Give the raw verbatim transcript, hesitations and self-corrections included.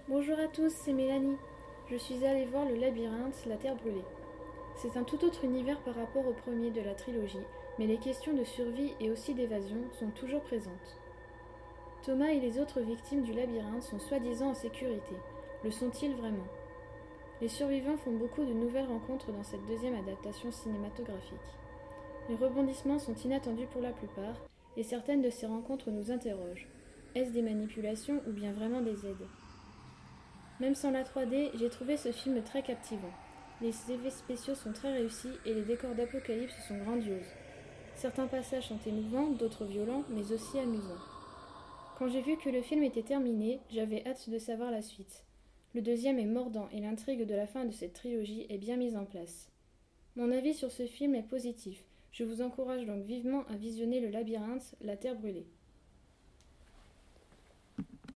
Bonjour à tous, c'est Mélanie. Je suis allée voir le labyrinthe, la Terre brûlée. C'est un tout autre univers par rapport au premier de la trilogie, mais les questions de survie et aussi d'évasion sont toujours présentes. Thomas et les autres victimes du labyrinthe sont soi-disant en sécurité. Le sont-ils vraiment? Les survivants font beaucoup de nouvelles rencontres dans cette deuxième adaptation cinématographique. Les rebondissements sont inattendus pour la plupart, et certaines de ces rencontres nous interrogent. Est-ce des manipulations ou bien vraiment des aides? Même sans la trois D, j'ai trouvé ce film très captivant. Les effets spéciaux sont très réussis et les décors d'apocalypse sont grandioses. Certains passages sont émouvants, d'autres violents, mais aussi amusants. Quand j'ai vu que le film était terminé, j'avais hâte de savoir la suite. Le deuxième est mordant et l'intrigue de la fin de cette trilogie est bien mise en place. Mon avis sur ce film est positif. Je vous encourage donc vivement à visionner Le Labyrinthe, la Terre brûlée.